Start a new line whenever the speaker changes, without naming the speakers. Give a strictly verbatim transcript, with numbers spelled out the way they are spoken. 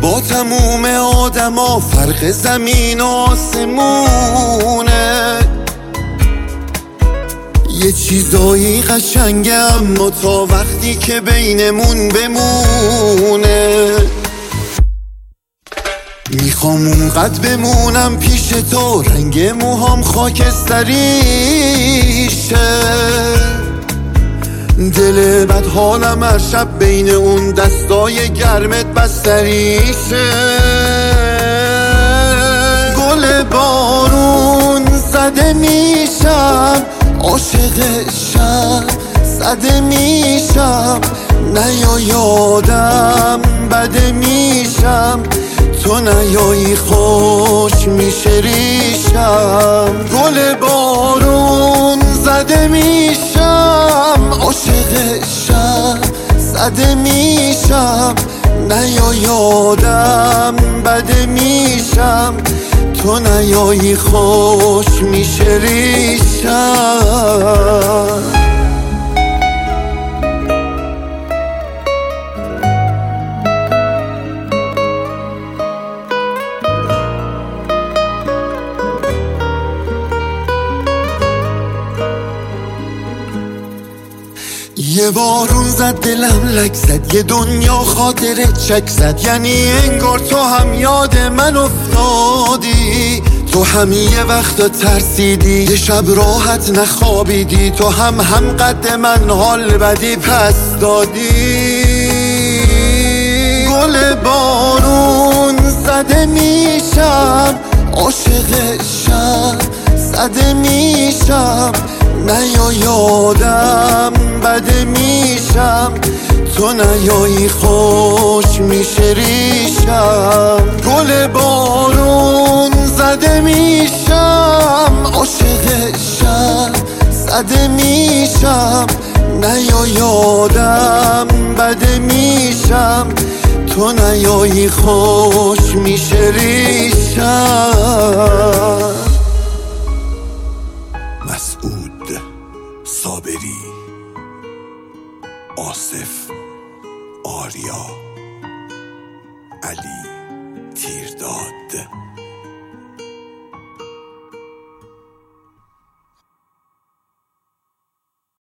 با تموم آدما فرق زمین و آسمونه. یه چیزایی قشنگه اما تا وقتی که بینمون بمونه. میخوام اونقدر بمونم پیش تو رنگ موهام خاکستریشه. دل بد حالم هر شب بین اون دستای گرمت بستریشه. گل بارون زده میشم، عاشق شب زده میشم. نیا یادم بده میشم، تو نیایی خوش میشه ریشم. گل بارون زده میشم، عاشق شب زده میشم. نیا یادم بده میشم، تو نیایی خوش میشه ریشم. یه بارون زد دلم لک زد، یه دنیا خاطره چک زد. یعنی انگار تو هم یاد من افتادی، تو هم یه وقت ترسیدی، یه شب راحت نخوابیدی. تو هم هم قد من حال بدی پس دادی. گل بارون زده میشم، عاشق شب زده میشم. نیا یادم بده میشم، تو نیایی خوش میشه ریشم. گل بارون زده میشم، عاشق شب زده میشم. نیا یادم بده میشم، تو نیایی خوش میشه ریشم. مسعود صابری، آصف آریا.